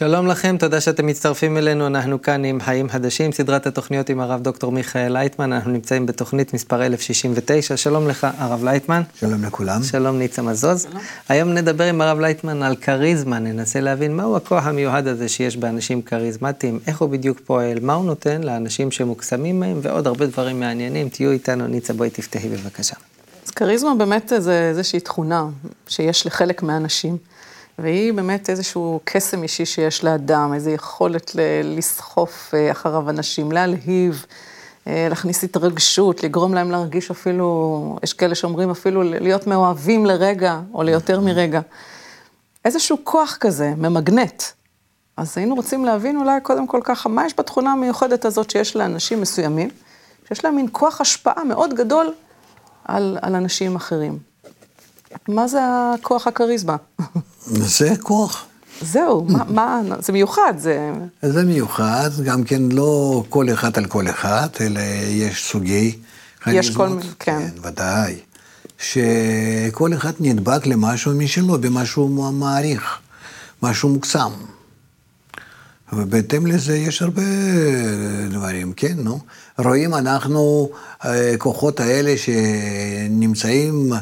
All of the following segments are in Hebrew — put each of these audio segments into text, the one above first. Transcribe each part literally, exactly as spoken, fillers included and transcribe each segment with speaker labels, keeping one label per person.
Speaker 1: שלום לכם, תודה שאתם מצטרפים אלינו, אנחנו כאן עם חיים חדשים, סדרת התוכניות עם הרב דוקטור מיכאל לייטמן, אנחנו נמצאים בתוכנית מספר אלף שישים ותשע, שלום לך הרב לייטמן.
Speaker 2: שלום לכולם.
Speaker 1: שלום ניצה מזוז. שלום. היום נדבר עם הרב לייטמן על קריזמה, ננסה להבין מהו הכוח המיוחד הזה שיש באנשים קריזמטיים, איך הוא בדיוק פועל, מה הוא נותן לאנשים שמוקסמים מהם, ועוד הרבה דברים מעניינים, תהיו איתנו ניצה, בואי תפתחי בבקשה.
Speaker 3: אז קריזמה באמת זה איזושהי תכונה שיש לחלק מהאנשים, והיא באמת איזשהו קסם אישי שיש לאדם, איזו יכולת לסחוף אחריו אנשים, להלהיב, להכניס התרגשות, לגרום להם להרגיש אפילו, יש כאלה שאומרים אפילו להיות מאוהבים לרגע, או ליותר מרגע. איזשהו כוח כזה, ממגנט. אז היינו רוצים להבין אולי קודם כל ככה, מה יש בתכונה המיוחדת הזאת שיש לאנשים מסוימים, שיש להם מין כוח השפעה מאוד גדול על, על אנשים אחרים. מה זה הכוח הקריזמה?
Speaker 2: זה כוח.
Speaker 3: זהו, מה, מה, זה מיוחד, זה...
Speaker 2: זה מיוחד, גם כן לא כל אחד על כל אחד, אלא יש סוגי
Speaker 3: יש כל מיני, כן.
Speaker 2: כן, ודאי. שכל אחד נדבק למשהו משלו, במשהו מעריך, משהו מוקסם. ובהתאם לזה יש הרבה דברים, כן, נו. רואים אנחנו, כוחות האלה שנמצאים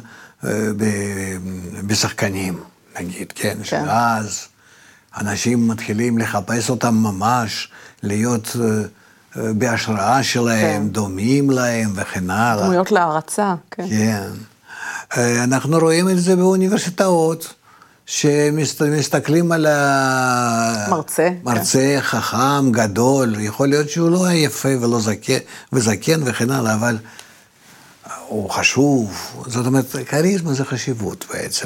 Speaker 2: בשחקנים, נגיד, כן, כן. שאז אנשים מתחילים לחפש אותם ממש, להיות בהשראה שלהם, כן. דומים להם וכן הלאה.
Speaker 3: דמויות להערצה, כן.
Speaker 2: כן. אנחנו רואים את זה באוניברסיטאות, שמסתכלים על
Speaker 3: המרצה,
Speaker 2: מרצה כן. חכם, גדול, יכול להיות שהוא לא יפה ולא זקן, וזקן וכן הלאה, אבל הוא חשוב. זאת אומרת, קריזמה זה חשיבות בעצם.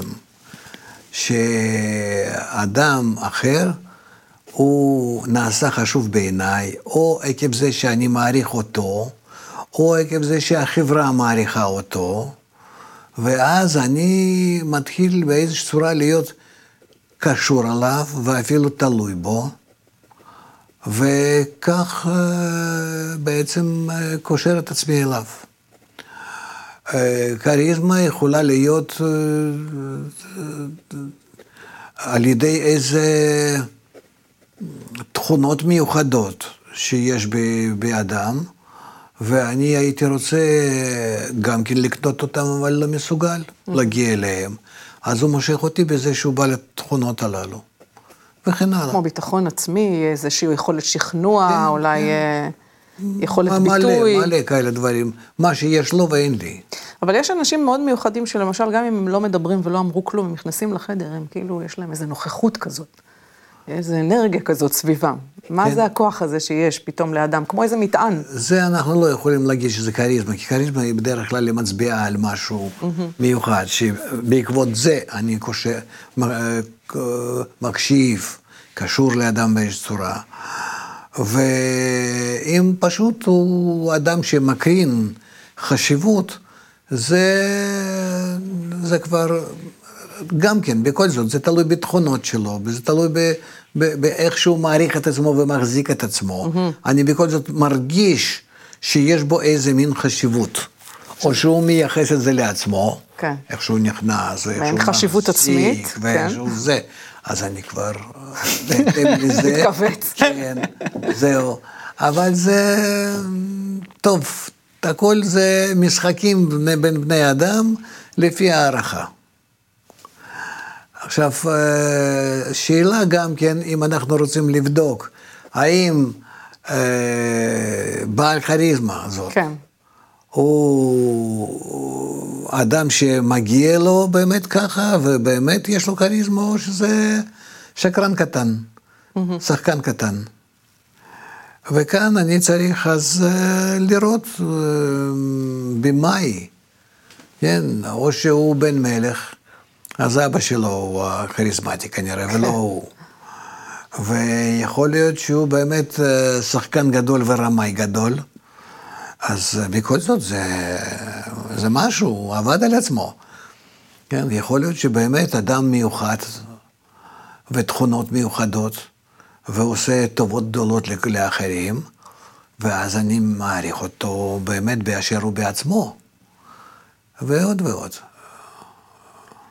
Speaker 2: שאדם אחר, הוא נעשה חשוב בעיניי, או עקב זה שאני מעריך אותו, או עקב זה שהחברה מעריכה אותו, ואז אני מתחיל באיזושהי צורה להיות קשור עליו, ואפילו תלוי בו, וכך בעצם קושר את עצמי אליו. קריזמה יכולה להיות על ידי איזה תכונות מיוחדות שיש באדם, ואני הייתי רוצה גם כן לקנות אותם, אבל לא מסוגל להגיע אליהם. אז הוא מושך אותי בזה שהוא בא לתכונות הללו, וכן הלאה.
Speaker 3: כמו ביטחון עצמי, איזושהי יכולת שכנוע,
Speaker 2: כן,
Speaker 3: אולי
Speaker 2: כן.
Speaker 3: יכולת
Speaker 2: מלא,
Speaker 3: ביטוי.
Speaker 2: מלא כאלה דברים, מה שיש לו ואין לי.
Speaker 3: אבל יש אנשים מאוד מיוחדים שלמשל, גם אם הם לא מדברים ולא אמרו כלום, הם נכנסים לחדר, הם כאילו, יש להם איזו נוכחות כזאת, איזו אנרגיה כזאת סביבם. מה
Speaker 2: כן.
Speaker 3: זה הכוח הזה שיש פתאום לאדם? כמו איזה מטען.
Speaker 2: זה אנחנו לא יכולים להגיד שזה קריזמה, כי קריזמה היא בדרך כלל מצביעה על משהו mm-hmm. מיוחד, שבעקבות זה אני קושר, מקשיב, קשור לאדם באיזו צורה. ואם פשוט הוא אדם שמקרין חשיבות, זה, זה כבר, גם כן, בכל זאת, זה תלוי בתכונות שלו, וזה תלוי ב, ב, באיך שהוא מעריך את עצמו ומחזיק את עצמו. Mm-hmm. אני בכל זאת מרגיש שיש בו איזה מין חשיבות, או שהוא מייחס את זה לעצמו, כן. איך שהוא נכנס, ואיך שהוא
Speaker 3: חשיבות עצמית,
Speaker 2: ואיך שהוא כן. זה. אז אני כבר, בהתאם לזה,
Speaker 3: מתכווץ.
Speaker 2: כן, זהו. אבל זה, טוב, הכל זה משחקים בין בני אדם, לפי הערכה. עכשיו, שאלה גם כן, אם אנחנו רוצים לבדוק, האם בעל כריזמה הזאת,
Speaker 3: כן.
Speaker 2: הוא אדם שמגיע לו באמת ככה, ובאמת יש לו כריזמה, או שזה שקרן קטן, mm-hmm. שחקן קטן. וכאן אני צריך אז לראות במאי, כן, או שהוא בן מלך, אז אבא שלו הוא הכריזמטי כנראה, ולא הוא. ויכול להיות שהוא באמת שחקן גדול ורמאי גדול, אז בכל זאת זה, זה משהו, הוא עבד על עצמו. כן, יכול להיות שבאמת אדם מיוחד ותכונות מיוחדות, ועושה טובות גדולות לאחרים, ואז אני מעריך אותו באמת באשר הוא בעצמו. ועוד ועוד.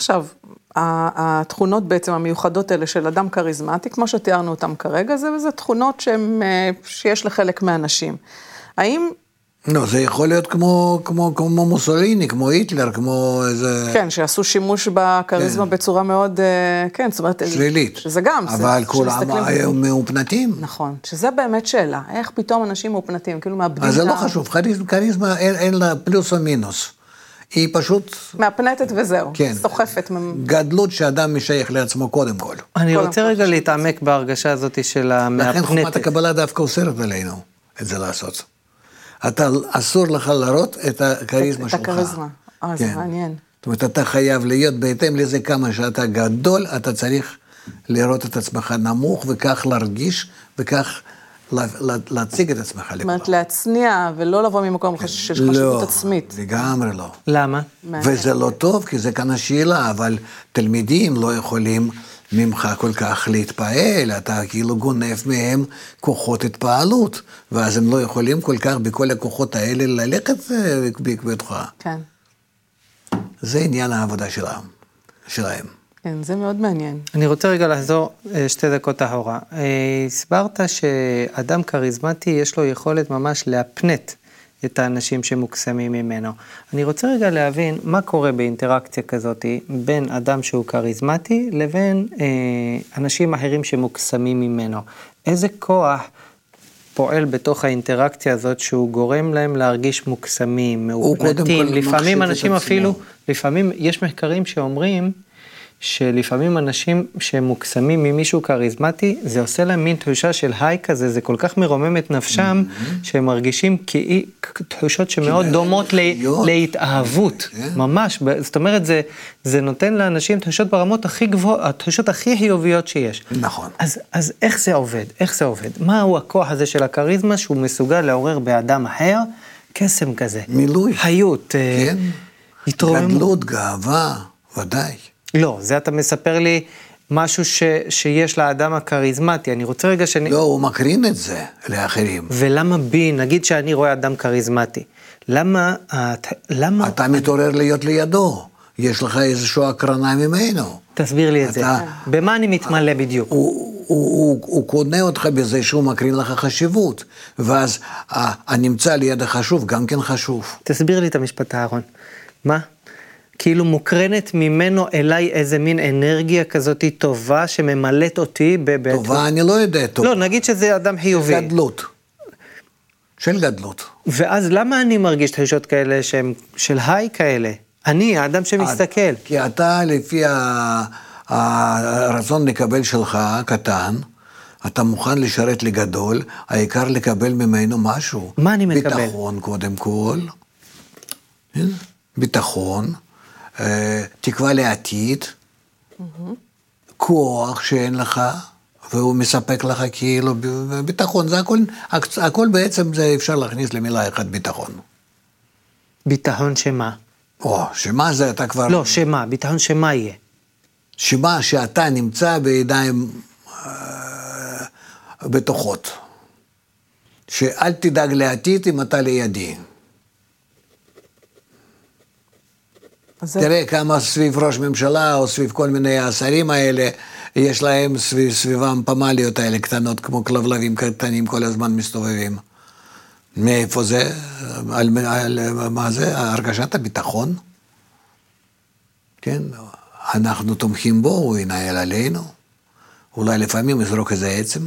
Speaker 3: עכשיו, התכונות בעצם המיוחדות האלה של אדם כריזמטי, כמו שתיארנו אותם כרגע, זה, זה תכונות שהן, שיש לחלק מהאנשים. האם...
Speaker 2: לא, זה יכול להיות כמו, כמו, כמו מוסוליני, כמו היטלר, כמו איזה...
Speaker 3: כן, שעשו שימוש בכריזמה כן. בצורה מאוד, כן, זאת אומרת...
Speaker 2: שלילית.
Speaker 3: שזה גם...
Speaker 2: אבל כולם היו מאופנתים.
Speaker 3: נכון, שזה באמת שאלה. איך פתאום אנשים מאופנתים, כאילו מאבדים...
Speaker 2: אז זה לא חשוב, כריזמה, כריזמה אין, אין לה פלוס או מינוס. היא פשוט...
Speaker 3: מהפנטת וזהו,
Speaker 2: כן.
Speaker 3: סוחפת.
Speaker 2: גדלות שאדם משייך לעצמו קודם כל.
Speaker 1: אני רוצה רגע להתעמק בהרגשה הזאת של המהפנטת.
Speaker 2: לכן חומת הקבלה דווקא אוסרת עלינו את זה לעשות. אתה, אסור לך להראות את הכריזמה שלך.
Speaker 3: את הכריזמה, אה, זה מעניין.
Speaker 2: זאת אומרת, אתה חייב להיות בהתאם לזה כמה שאתה גדול, אתה צריך לראות את עצמך נמוך, וכך להרגיש, וכך להציג את עצמך.
Speaker 3: זאת אומרת, להצניע, ולא לבוא ממקום של חשיבות עצמית.
Speaker 2: לא, לגמרי לא.
Speaker 1: למה?
Speaker 2: וזה לא טוב, כי זה כאן השאלה, אבל תלמידים לא יכולים ממך כל כך להתפעל, אתה כאילו גונב מהם כוחות התפעלות, ואז הם לא יכולים כל כך בכל הכוחות האלה ללכת בעקבותך.
Speaker 3: כן.
Speaker 2: זה עניין העבודה שלהם. שלהם.
Speaker 3: כן, זה מאוד מעניין.
Speaker 1: אני רוצה רגע לחזור שתי דקות אחורה. הסברת שאדם כריזמטי יש לו יכולת ממש להפנט את האנשים שמוקסמים ממנו. אני רוצה רגע להבין מה קורה באינטראקציה כזאת בין אדם שהוא כריזמטי לבין אה, אנשים אחרים שמוקסמים ממנו. איזה כוח פועל בתוך האינטראקציה הזאת שהוא גורם להם להרגיש מוקסמים, מאופנתים. לפעמים אנשים אפילו, לפעמים יש מחקרים שאומרים שלפעמים אנשים שמוקסמים ממישהו כריזמטי, זה עושה להם מין תחושה של היי כזה, זה כל כך מרומם את נפשם, שהם מרגישים תחושות שמאוד דומות להתאהבות, ממש, זאת אומרת, זה נותן לאנשים תחושות ברמות הכי גבוהות, התחושות הכי חיוביות שיש.
Speaker 2: נכון.
Speaker 1: אז איך זה עובד? איך זה עובד? מהו הכוח הזה של הכריזמה, שהוא מסוגל לעורר באדם אחר, קסם כזה?
Speaker 2: מילוי.
Speaker 1: חיות, התרוממות.
Speaker 2: גדלות, גאווה, ודאי.
Speaker 1: לא, זה אתה מספר לי משהו ש, שיש לאדם הכריזמטי, אני רוצה רגע שאני...
Speaker 2: לא, הוא מקרין את זה לאחרים.
Speaker 1: ולמה בי, נגיד שאני רואה אדם כריזמטי, למה... למה...
Speaker 2: אתה מתעורר להיות לידו, יש לך איזושהי הקרנה ממנו.
Speaker 1: תסביר לי את זה, במה אני מתמלא בדיוק?
Speaker 2: הוא, הוא, הוא, הוא קונה אותך בזה שהוא מקרין לך חשיבות, ואז הנמצא ליד החשוב גם כן חשוב.
Speaker 1: תסביר לי את המשפט האחרון, מה? כאילו מוקרנת ממנו אליי איזה מין אנרגיה כזאת טובה שממלאת אותי בבית.
Speaker 2: טובה, אני לא יודע טובה.
Speaker 1: לא, נגיד שזה אדם חיובי.
Speaker 2: גדלות. של גדלות.
Speaker 1: ואז למה אני מרגיש תחושות כאלה שהם של היי כאלה? אני, האדם שמסתכל.
Speaker 2: כי אתה לפי הרצון לקבל שלך קטן, אתה מוכן לשרת לגדול, העיקר לקבל ממנו משהו.
Speaker 1: מה אני מקבל?
Speaker 2: ביטחון קודם כל. ביטחון. תקווה לעתיד, כוח שאין לך, והוא מספק לך כאילו ביטחון, זה הכל, הכל בעצם זה אפשר להכניס למילה אחת ביטחון.
Speaker 1: ביטחון שמה?
Speaker 2: או, שמה זה אתה כבר...
Speaker 1: לא, שמה, ביטחון שמה יהיה?
Speaker 2: שמה שאתה נמצא בידיים אה, בטוחות. שאל תדאג לעתיד אם אתה לידי. תראה כמה סביב ראש ממשלה או סביב כל מיני השרים האלה, יש להם סביב, סביבם פמליות האלה קטנות, כמו כלבלבים קטנים כל הזמן מסתובבים. מאיפה זה? על, על, מה זה? הרגשת הביטחון? כן, אנחנו תומכים בו, הוא ינהל עלינו. אולי לפעמים יזרוק איזה עצם.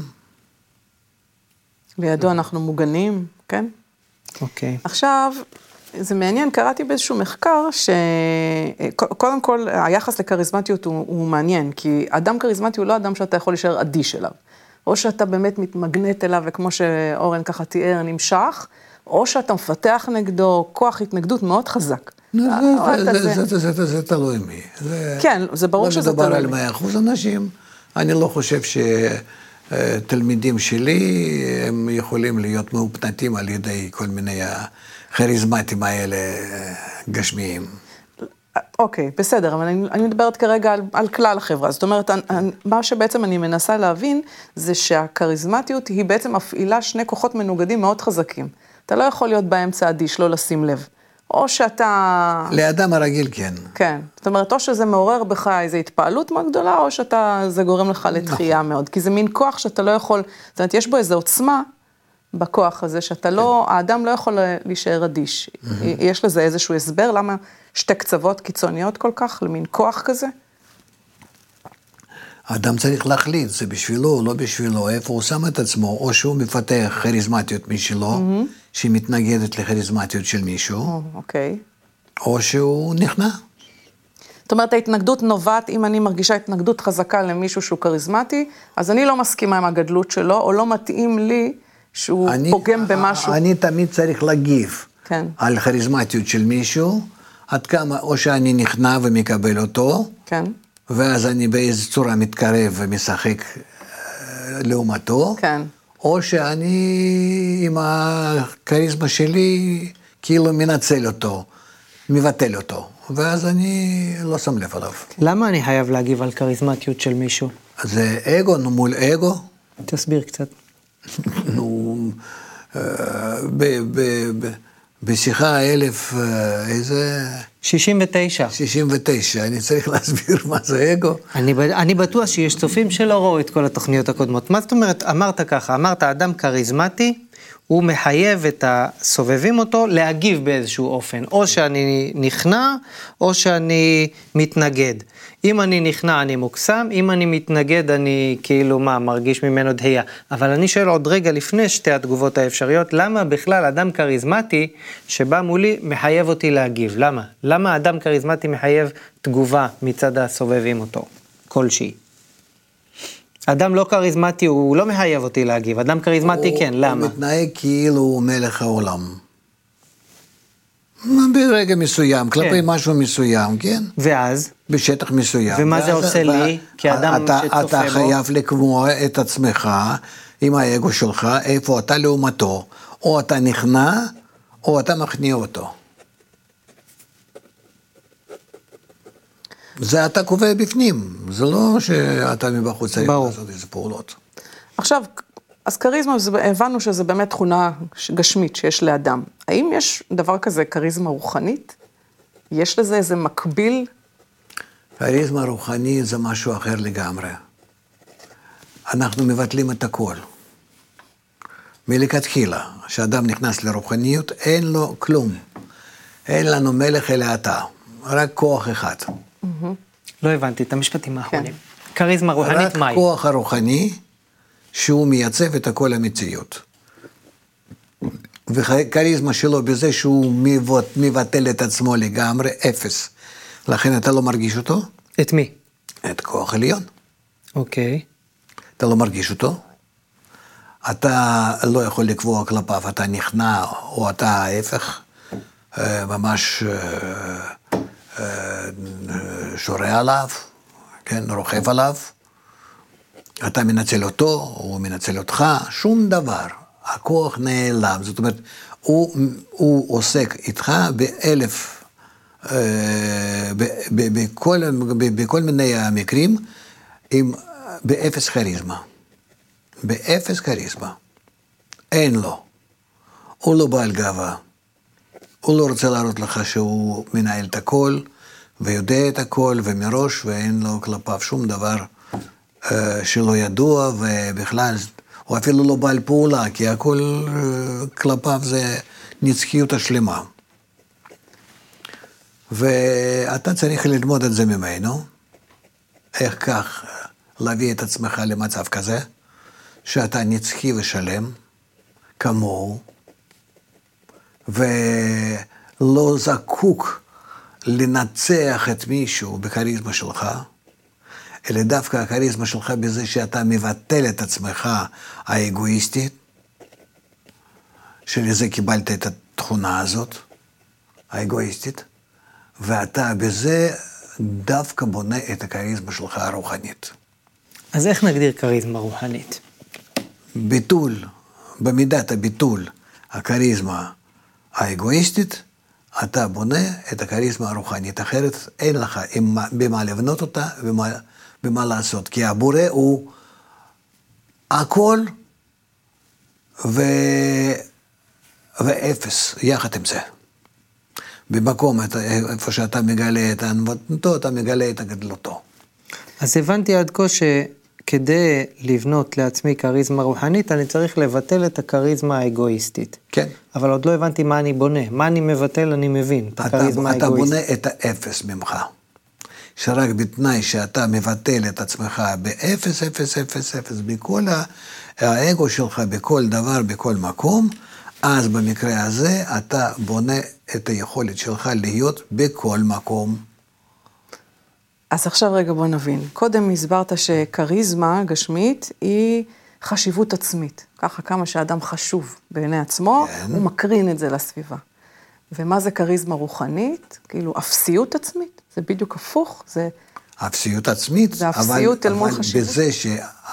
Speaker 3: לידו אנחנו מוגנים, כן?
Speaker 1: אוקיי.
Speaker 3: עכשיו... זה מעניין, קראתי באיזשהו מחקר שקודם כל היחס לכריזמטיות הוא, הוא מעניין, כי אדם כריזמטי הוא לא אדם שאתה יכול להישאר אדיש אליו. או שאתה באמת מתמגנט אליו, וכמו שאורן ככה תיאר, נמשך, או שאתה מפתח נגדו כוח התנגדות מאוד חזק.
Speaker 2: זה תלוי מי.
Speaker 3: כן, זה ברור שזה תלוי מי.
Speaker 2: לא מדבר על מאה אחוז אנשים, אני לא חושב שתלמידים שלי הם יכולים להיות מאופנתים על ידי כל מיני הכריזמטים האלה גשמיים.
Speaker 3: אוקיי, בסדר, אבל אני, אני מדברת כרגע על, על כלל החברה. זאת אומרת, אני, מה שבעצם אני מנסה להבין, זה שהכריזמטיות היא בעצם מפעילה שני כוחות מנוגדים מאוד חזקים. אתה לא יכול להיות באמצע אדיש, לא לשים לב. או שאתה...
Speaker 2: לאדם הרגיל כן.
Speaker 3: כן, זאת אומרת, או שזה מעורר בך איזו התפעלות מאוד גדולה, או שאתה, זה גורם לך לתחייה נכון. מאוד, כי זה מין כוח שאתה לא יכול, זאת אומרת, יש בו איזו עוצמה בכוח הזה, שאתה כן. לא, האדם לא יכול להישאר אדיש. Mm-hmm. יש לזה איזשהו הסבר, למה שתי קצוות קיצוניות כל כך, למין כוח כזה?
Speaker 2: האדם צריך להחליט, זה בשבילו, לא בשבילו, איפה הוא שם את עצמו, או שהוא מפתח כריזמטיות משלו, mm-hmm. שהיא מתנגדת לכריזמטיות של מישהו,
Speaker 3: oh, okay.
Speaker 2: או שהוא נכנע.
Speaker 3: זאת אומרת, ההתנגדות נובעת, אם אני מרגישה התנגדות חזקה למישהו שהוא כריזמטי, אז אני לא מסכימה עם הגדלות שלו, או לא מתאים לי שהוא אני, פוגם במשהו.
Speaker 2: אני תמיד צריך להגיב
Speaker 3: כן.
Speaker 2: על כריזמטיות של מישהו, עד כמה, או שאני נכנע ומקבל אותו,
Speaker 3: כן.
Speaker 2: ואז אני באיזו צורה מתקרב ומשחק לעומתו,
Speaker 3: כן.
Speaker 2: או שאני עם הכריזמה שלי כאילו מנצל אותו, מבטל אותו, ואז אני לא שם לב עליו.
Speaker 1: למה אני חייב להגיב על כריזמטיות של מישהו?
Speaker 2: זה אגו, נו מול אגו.
Speaker 1: תסביר קצת.
Speaker 2: נו, בשיחה אלף, איזה...
Speaker 1: שישים ותשע.
Speaker 2: שישים ותשע, אני צריך להסביר מה זה אגו.
Speaker 1: אני, אני בטוח שיש צופים שלא ראו את כל התוכניות הקודמות. מה זאת אומרת? אמרת ככה, אמרת אדם כריזמטי, הוא מחייב את הסובבים אותו להגיב באיזשהו אופן. או שאני נכנע, או שאני מתנגד. אם אני נכנע, אני מוקסם, אם אני מתנגד, אני כאילו מה, מרגיש ממנו דהייה. אבל אני שואל עוד רגע לפני שתי התגובות האפשריות, למה בכלל אדם כריזמטי שבא מולי מחייב אותי להגיב? למה? למה אדם כריזמטי מחייב תגובה מצד הסובבים אותו? כלשהי. אדם לא כריזמטי, הוא לא מחייב אותי להגיב. אדם כריזמטי
Speaker 2: הוא,
Speaker 1: כן, למה?
Speaker 2: הוא מתנהג כאילו הוא מלך העולם. ברגע מסוים, כלפי כן. משהו מסוים, כן?
Speaker 1: ואז?
Speaker 2: בשטח מסוים.
Speaker 1: ומה זה עושה לי, כאדם
Speaker 2: אתה,
Speaker 1: שצופה
Speaker 2: אתה
Speaker 1: בו?
Speaker 2: אתה חייב לקבוע את עצמך, עם האגו שלך, איפה אתה לעומתו, או אתה נכנע, או אתה מכניע אותו. זה אתה קובע בפנים, זה לא שאתה מבחוץ צריך לעשות איזה פעולות.
Speaker 3: עכשיו, אז כריזמה, הבנו שזה באמת תכונה גשמית שיש לאדם. האם יש דבר כזה, כריזמה רוחנית? יש לזה איזה מקביל?
Speaker 2: כריזמה רוחנית זה משהו אחר לגמרי. אנחנו מבטלים את הכל. מלכתחילה, כשאדם נכנס לרוחניות, אין לו כלום. אין לנו מלך אלא אתה, רק כוח אחד.
Speaker 1: לא הבנתי את המשפטים האחרונים. כריזמה רוחנית מהי?
Speaker 2: רק כוח הרוחני, שהוא מייצב את הכל המציאות. וכריזמה שלו בזה שהוא מבטל את עצמו לגמרי, אפס. לכן אתה לא מרגיש אותו?
Speaker 1: את מי?
Speaker 2: את כוח עליון.
Speaker 1: אוקיי.
Speaker 2: אתה לא מרגיש אותו? אתה לא יכול לקבוע כלפיו, אתה נכנע, או אתה ההפך, ממש שורה עליו, כן, רוכב עליו. אתה מנצל אותו, הוא מנצל אותך, שום דבר. הכוח נעלם, זאת אומרת, הוא, הוא עוסק איתך באלף, בכל, בכל מיני המקרים, עם, באפס כריזמה. באפס כריזמה. אין לו. הוא לא בעל גאווה. הוא לא רוצה להראות לך שהוא מנהל את הכל, ויודע את הכל, ומראש, ואין לו כלפיו שום דבר שלא ידוע, ובכלל, הוא אפילו לא בעל פעולה, כי הכל כלפיו זה נצחיות השלמה. ואתה צריך ללמוד את זה ממנו, איך כך להביא את עצמך למצב כזה, שאתה נצחי ושלם, כמוהו, ולא זקוק לנצח את מישהו בכריזמה שלך, אלא דווקא הכריזמה שלך בזה שאתה מבטל את עצמך האגואיסטית, שלזה קיבלת את התכונה הזאת, האגואיסטית, ואתה בזה דווקא בונה את הכריזמה שלך הרוחנית.
Speaker 1: אז איך נגדיר כריזמה רוחנית?
Speaker 2: ביטול, במידת הביטול, הכריזמה האגואיסטית, אתה בונה את הכריזמה הרוחנית, אחרת אין לך במה לבנות אותה ובמה, במה לעשות, כי הבורא הוא הכל ו... ואפס, יחד עם זה. במקום, איפה שאתה מגלה את ענוותנותו, אתה מגלה את גדלותו.
Speaker 1: אז הבנתי עד כה שכדי לבנות לעצמי כריזמה רוחנית, אני צריך לבטל את הכריזמה האגואיסטית.
Speaker 2: כן.
Speaker 1: אבל עוד לא הבנתי מה אני בונה. מה אני מבטל, אני מבין. את הכריזמה
Speaker 2: אתה, אתה
Speaker 1: האגואיסטית.
Speaker 2: בונה את האפס ממך. שרק בתנאי שאתה מבטל את עצמך באפס, אפס, אפס, אפס, בכל האגו שלך, בכל דבר, בכל מקום, אז במקרה הזה אתה בונה את היכולת שלך להיות בכל מקום.
Speaker 3: אז עכשיו רגע בוא נבין. קודם הסברת שכריזמה גשמית היא חשיבות עצמית. ככה כמה שאדם חשוב בעיני עצמו, כן. הוא מקרין את זה לסביבה. ומה זה כריזמה רוחנית? כאילו אפסיות עצמית. זה בדיוק הפוך. זה
Speaker 2: אפסיות עצמית,
Speaker 3: זה אפסיות
Speaker 2: אבל,
Speaker 3: אל מול
Speaker 2: אבל
Speaker 3: חשיבות.
Speaker 2: בזה, ש...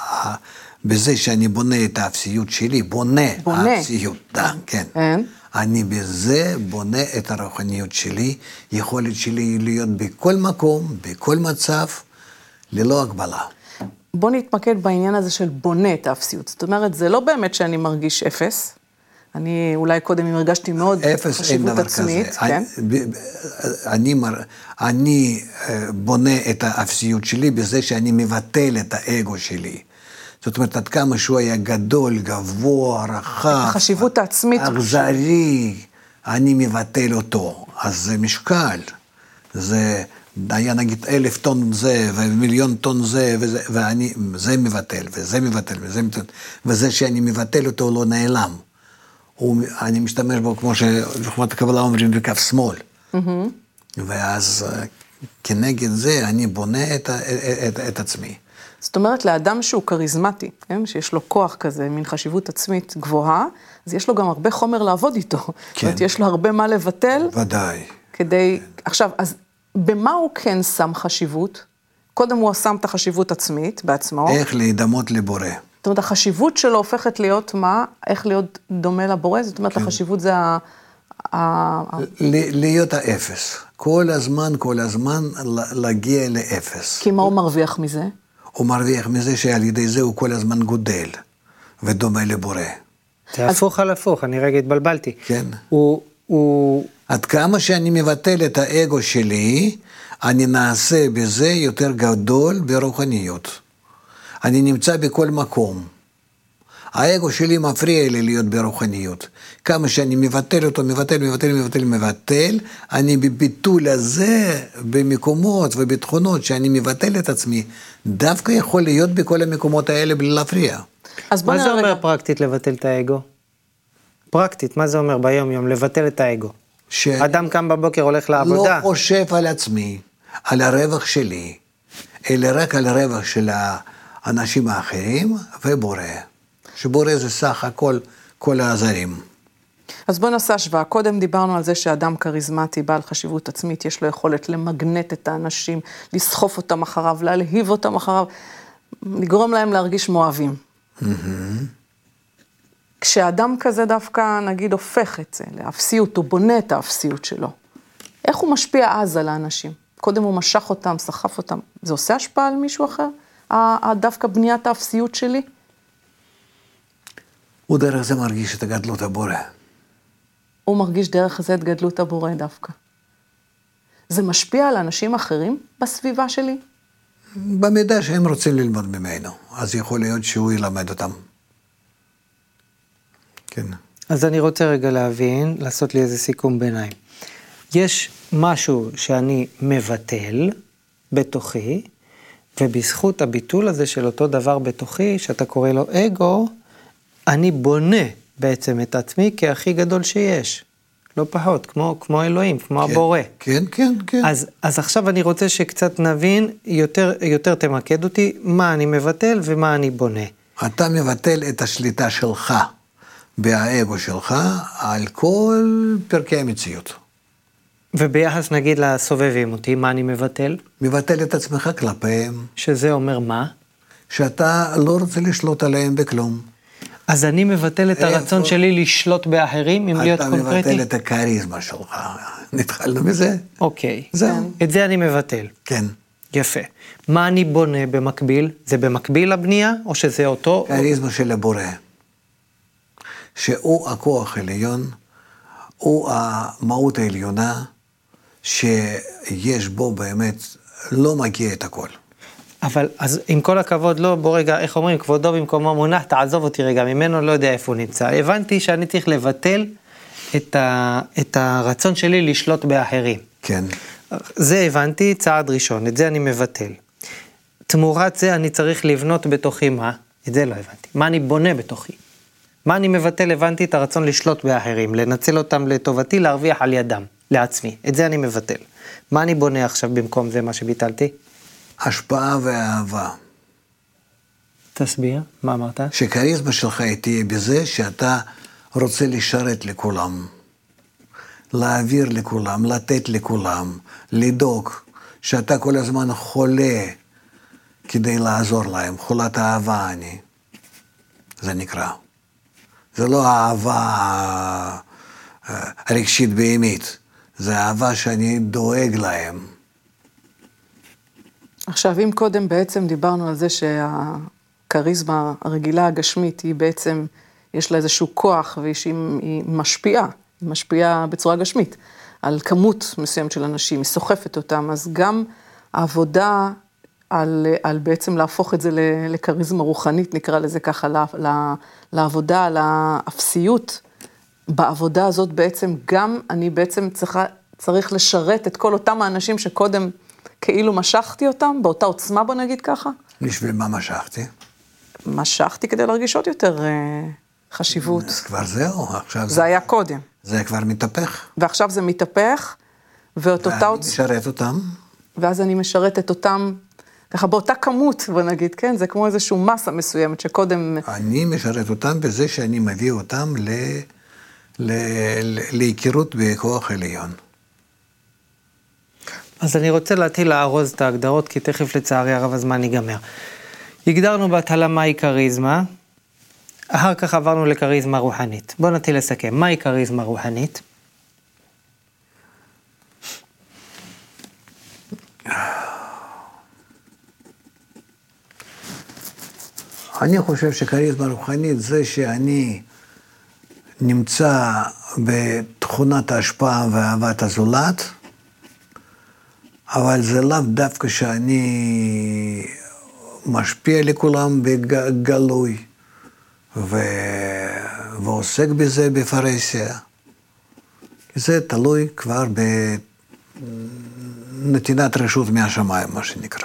Speaker 2: בזה שאני בונה את האפסיות שלי, בונה,
Speaker 3: בונה.
Speaker 2: האפסיות, דה, כן.
Speaker 3: אין.
Speaker 2: אני בזה בונה את הרוחניות שלי, יכולת שלי להיות בכל מקום, בכל מצב, ללא הגבלה.
Speaker 3: בוא נתמקד בעניין הזה של בונה את האפסיות. זאת אומרת, זה לא באמת שאני מרגיש אפס. אני אולי קודם אם הרגשתי מאוד חשיבות עצמית. כן?
Speaker 2: אני, אני בונה את האפסיות שלי בזה שאני מבטל את האגו שלי. זאת אומרת, עד כמה שהוא היה גדול, גבוה, רחב,
Speaker 3: החשיבות העצמית.
Speaker 2: אכזרי, אני מבטל אותו. אז זה משקל. זה היה נגיד אלף טון זה, ומיליון טון זה, וזה, ואני, זה מבטל, וזה מבטל, וזה מבטל. וזה שאני מבטל אותו לא נעלם. הוא, אני משתמש בו כמו שלוחמת הקבלה אומרים בכף שמאל. Mm-hmm. ואז כנגד זה אני בונה את, את, את, את עצמי.
Speaker 3: זאת אומרת, לאדם שהוא כריזמטי, כן? שיש לו כוח כזה, מין חשיבות עצמית גבוהה, אז יש לו גם הרבה חומר לעבוד איתו. כן. זאת אומרת, יש לו הרבה מה לבטל.
Speaker 2: ודאי.
Speaker 3: כדי, עכשיו, אז במה הוא כן שם חשיבות? קודם הוא שם את החשיבות עצמית בעצמו.
Speaker 2: איך להידמות לבורא.
Speaker 3: זאת אומרת, החשיבות שלו הופכת להיות מה? איך להיות דומה לבורא? זאת אומרת, כן. החשיבות זה ה... ה...
Speaker 2: להיות האפס. כל הזמן, כל הזמן להגיע לאפס.
Speaker 3: כי מה הוא מרוויח מזה?
Speaker 2: הוא מרוויח מזה שעל ידי זה הוא כל הזמן גודל ודומה לבורא.
Speaker 1: זה הפוך על הפוך, אני רגע התבלבלתי.
Speaker 2: כן.
Speaker 1: הוא, הוא...
Speaker 2: עד כמה שאני מבטל את האגו שלי, אני נעשה בזה יותר גדול ברוחניות. אני נמצא בכל מקום. האגו שלי מפריע לי להיות ברוחניות. כמה שאני מבטל אותו, מבטל, מבטל, מבטל, מבטל, אני בביטול הזה, במקומות ובתכונות שאני מבטל את עצמי, דווקא יכול להיות בכל המקומות האלה בלי להפריע.
Speaker 1: אז מה זה אומר פרקטית לבטל את האגו? פרקטית, מה זה אומר ביום יום? לבטל את האגו. ש... אדם קם בבוקר הולך לעבודה.
Speaker 2: לא חושב על עצמי, על הרווח שלי, אלא רק על הרווח של האנשים האחרים ובורא. שבורא זה סך הכל, כל העזרים.
Speaker 3: אז בוא נעשה השוואה. קודם דיברנו על זה שאדם כריזמטי, בעל חשיבות עצמית, יש לו יכולת למגנט את האנשים, לסחוף אותם אחריו, להלהיב אותם אחריו, לגרום להם להרגיש מואבים. Mm-hmm. כשאדם כזה דווקא, נגיד, הופך את זה, לאפסיות, הוא בונה את האפסיות שלו. איך הוא משפיע אז על האנשים? קודם הוא משך אותם, סחף אותם. זה עושה השפעה על מישהו אחר? דווקא בניית האפסיות שלי?
Speaker 2: הוא דרך זה מרגיש את גדלות הבורא.
Speaker 3: הוא מרגיש דרך זה את גדלות הבורא דווקא. זה משפיע על אנשים אחרים בסביבה שלי?
Speaker 2: במידה שהם רוצים ללמוד ממנו, אז יכול להיות שהוא ילמד אותם. כן.
Speaker 1: אז אני רוצה רגע להבין, לעשות לי איזה סיכום ביניים. יש משהו שאני מבטל בתוכי, ובזכות הביטול הזה של אותו דבר בתוכי, שאתה קורא לו אגו, אני בונה בעצם את עצמי כהכי גדול שיש. לא פחות, כמו, כמו אלוהים, כמו
Speaker 2: כן,
Speaker 1: הבורא.
Speaker 2: כן, כן, כן.
Speaker 1: אז, אז עכשיו אני רוצה שקצת נבין, יותר, יותר תמקד אותי, מה אני מבטל ומה אני בונה.
Speaker 2: אתה מבטל את השליטה שלך, באגו שלך, על כל פרקי המציאות.
Speaker 1: וביחס נגיד לסובבים אותי, מה אני מבטל?
Speaker 2: מבטל את עצמך כלפיהם.
Speaker 1: שזה אומר מה?
Speaker 2: שאתה לא רוצה לשלוט עליהם בכלום.
Speaker 1: אז אני מבטל את הרצון שלי לשלוט באחרים, אם להיות קונקרטי?
Speaker 2: אתה מבטל את הכריזמה שלך. נתחלנו מזה?
Speaker 1: אוקיי.
Speaker 2: זהו.
Speaker 1: את זה אני מבטל.
Speaker 2: כן.
Speaker 1: יפה. מה אני בונה במקביל? זה במקביל לבנייה, או שזה אותו?
Speaker 2: כריזמה של הבורא. שהוא הכוח העליון, הוא המהות העליונה, שיש בו באמת, לא מגיע את הכל.
Speaker 1: אבל אז עם כל הכבוד, לא, בוא רגע, איך אומרים, כבודו במקומו מונח, תעזוב אותי רגע, ממנו לא יודע איפה הוא נמצא. הבנתי שאני צריך לבטל את, ה, את הרצון שלי לשלוט באחרים.
Speaker 2: כן.
Speaker 1: זה הבנתי, צעד ראשון, את זה אני מבטל. תמורת זה אני צריך לבנות בתוכי מה? את זה לא הבנתי. מה אני בונה בתוכי? מה אני מבטל? הבנתי את הרצון לשלוט באחרים, לנצל אותם לטובתי, להרוויח על ידם, לעצמי. את זה אני מבטל. מה אני בונה עכשיו במקום זה, מה שביטלתי?
Speaker 2: השפעה ואהבה.
Speaker 1: תסביר, מה אמרת?
Speaker 2: שכריזמה שלך תהיה בזה שאתה רוצה לשרת לכולם, להעביר לכולם, לתת לכולם, לדאוג, שאתה כל הזמן חולה כדי לעזור להם, חולת אהבה אני. זה נקרא. זה לא אהבה רגשית באמת, זה אהבה שאני דואג להם.
Speaker 3: עכשיו, אם קודם בעצם דיברנו על זה שהכריזמה הרגילה הגשמית היא בעצם, יש לה איזשהו כוח והיא משפיעה, היא משפיעה בצורה גשמית, על כמות מסוימת של אנשים, היא סוחפת אותם, אז גם העבודה על, על בעצם להפוך את זה לכריזמה רוחנית, נקרא לזה ככה, לעבודה, על האפסיות, בעבודה הזאת בעצם גם אני בעצם צריכה, צריך לשרת את כל אותם האנשים שקודם כאילו משכתי אותם, באותה עוצמה בוא נגיד ככה.
Speaker 2: בשביל מה משכתי?
Speaker 3: משכתי כדי להרגיש עוד יותר אה, חשיבות.
Speaker 2: אז כבר זהו, עכשיו
Speaker 3: זה היה קודם.
Speaker 2: זה כבר מתהפך.
Speaker 3: ועכשיו זה מתהפך, ואת אותה
Speaker 2: ואני משרת אותם.
Speaker 3: ואז אני משרתת אותם, ככה באותה כמות, בוא נגיד, כן? זה כמו איזשהו מסה מסוימת שקודם...
Speaker 2: אני משרת אותם בזה שאני מביא אותם ל... ל... להיכרות בכוח עליון.
Speaker 1: אז אני רוצה להתחיל לארוז את ההגדרות, כי תכף לצערי הרב הזמן ייגמר. הגדרנו בהתחלה מהי כריזמה, אחר כך עברנו לכריזמה רוחנית. בואו נתחיל לסכם. מהי כריזמה רוחנית?
Speaker 2: אני חושב שכריזמה רוחנית זה שאני נמצא בתכונת ההשפעה ואהבת הזולת, אבל זה לאו דווקא שאני משפיע לכולם בגלוי, ו... ועוסק בזה בפרהסיה. זה תלוי כבר בנתינת רשות מהשמיים, מה שנקרא.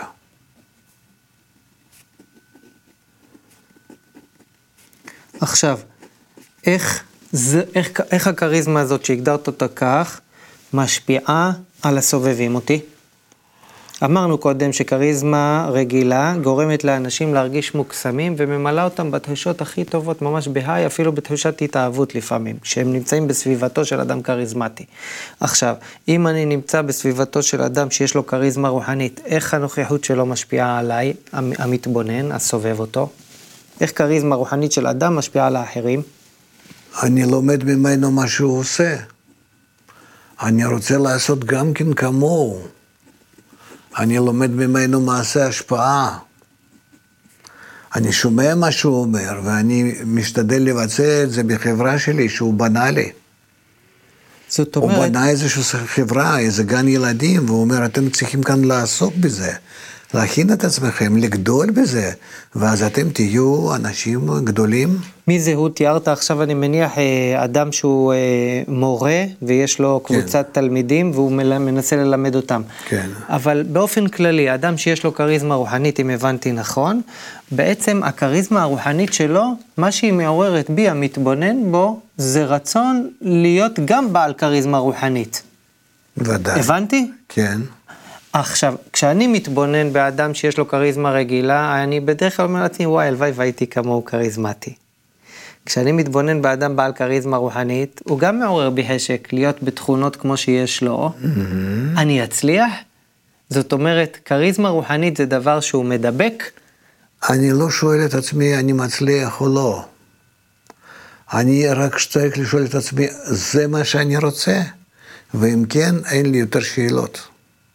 Speaker 1: עכשיו, איך, זה, איך, איך הכריזמה הזאת שהגדרת אותה כך, משפיעה על הסובבים אותי? אמרנו קודם שכריזמה רגילה גורמת לאנשים להרגיש מוקסמים וממלאה אותם בתחושות הכי טובות, ממש בהיי, אפילו בתחושת התאהבות לפעמים, כשהם נמצאים בסביבתו של אדם כריזמטי. עכשיו, אם אני נמצא בסביבתו של אדם שיש לו כריזמה רוחנית, איך הנוכחות שלו משפיעה עליי, המתבונן, הסובב אותו? איך כריזמה רוחנית של אדם משפיעה על האחרים?
Speaker 2: אני לומד ממנו מה שהוא עושה. אני רוצה לעשות גם כן כמוהו. אני לומד ממנו מעשה השפעה. אני שומע מה שהוא אומר, ואני משתדל לבצע את זה בחברה שלי, שהוא בנה לי.
Speaker 1: זאת אומרת...
Speaker 2: הוא בנה איזושהי חברה, איזה גן ילדים, והוא אומר, אתם צריכים כאן לעסוק בזה, להכין את עצמכם, לגדול בזה, ואז אתם תהיו אנשים גדולים.
Speaker 1: מי זה הוא? תיארת עכשיו, אני מניח, אדם שהוא מורה, ויש לו קבוצת כן. תלמידים, והוא מנסה ללמד אותם.
Speaker 2: כן.
Speaker 1: אבל באופן כללי, אדם שיש לו כריזמה רוחנית, אם הבנתי נכון, בעצם הכריזמה הרוחנית שלו, מה שהיא מעוררת בי, המתבונן בו, זה רצון להיות גם בעל כריזמה רוחנית.
Speaker 2: ודאי.
Speaker 1: הבנתי?
Speaker 2: כן.
Speaker 1: עכשיו, כשאני מתבונן באדם שיש לו כריזמה רגילה, אני בדרך כלל אומר לעצמי, וואי, הלוואי והייתי כמוהו כריזמטי. כשאני מתבונן באדם בעל כריזמה רוחנית, הוא גם מעורר בי חשק להיות בתכונות כמו שיש לו. Mm-hmm. אני אצליח? זאת אומרת, כריזמה רוחנית זה דבר שהוא מדבק?
Speaker 2: אני לא שואל את עצמי, אני מצליח או לא. אני רק צריך לשאול את עצמי, זה מה שאני רוצה? ואם כן, אין לי יותר שאלות.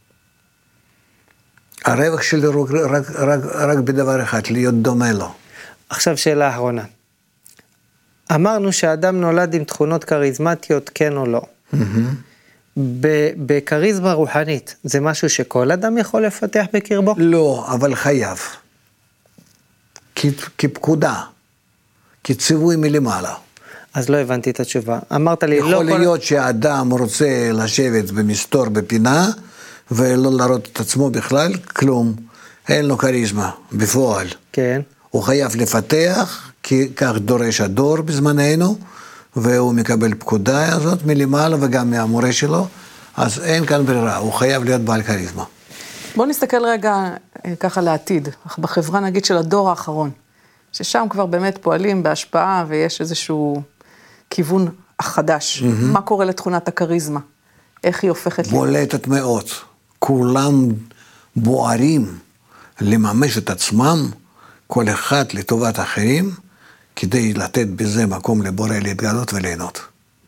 Speaker 2: הרווח שלי רק, רק, רק בדבר אחד, להיות דומה לו.
Speaker 1: עכשיו שאלה אחרונה. אמרנו שהאדם נולד עם תכונות כריזמטיות, כן או לא. Mm-hmm. בקריזמה רוחנית, זה משהו שכל אדם יכול לפתח בקרבו?
Speaker 2: לא, אבל חייב. כפקודה, כציווי מלמעלה.
Speaker 1: אז לא הבנתי את התשובה. אמרת לי,
Speaker 2: יכול
Speaker 1: לא
Speaker 2: להיות
Speaker 1: כל...
Speaker 2: שהאדם רוצה לשבת במסתור בפינה, ולא להראות את עצמו בכלל, כלום. אין לו כריזמה, בפועל.
Speaker 1: כן.
Speaker 2: הוא חייב לפתח, כי כך דורש הדור בזמננו, והוא מקבל פקודה הזאת מלמעלה וגם מהמורה שלו, אז אין כאן ברירה, הוא חייב להיות בעל כריזמה.
Speaker 3: בואו נסתכל רגע ככה לעתיד, בחברה נגיד של הדור האחרון, ששם כבר באמת פועלים בהשפעה ויש איזשהו כיוון חדש. Mm-hmm. מה קורה לתכונת הכריזמה? איך היא הופכת?
Speaker 2: בולטת מאוד. כולם בוערים לממש את עצמם, כל אחד לטובת אחרים, כדי לתת בזה מקום לבורא להתגלות וליהנות.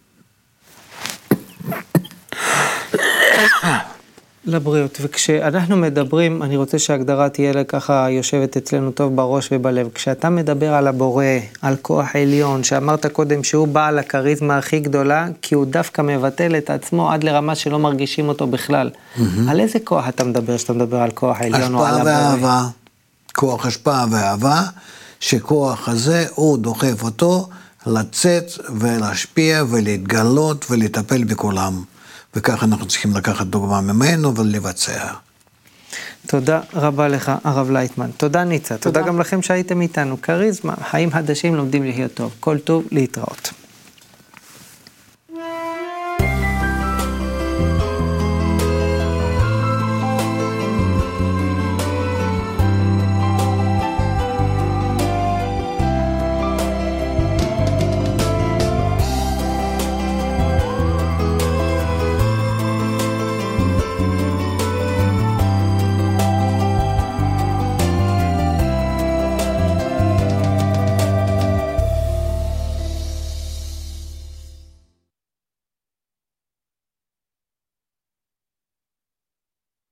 Speaker 1: לבריאות, וכשאנחנו מדברים, אני רוצה שההגדרה תהיה ככה יושבת אצלנו טוב בראש ובלב, כשאתה מדבר על הבורא, על כוח עליון, שאמרת קודם שהוא בעל הכריזמה הכי גדולה, כי הוא דווקא מבטל את עצמו עד לרמה שלא מרגישים אותו בכלל. Mm-hmm. על איזה כוח אתה מדבר, שאתה מדבר על כוח עליון או על הבורא?
Speaker 2: השפעה ואהבה, כוח השפעה ואהבה, שכוח הזה הוא דוחף אותו לצאת ולהשפיע ולהתגלות ולטפל בכולם. וכך אנחנו צריכים לקחת דוגמה ממנו ולבצע.
Speaker 1: תודה רבה לך, הרב לייטמן. תודה ניצה. תודה, תודה גם לכם שהייתם איתנו. כריזמה, חיים חדשים לומדים להיות טוב. כל טוב, להתראות.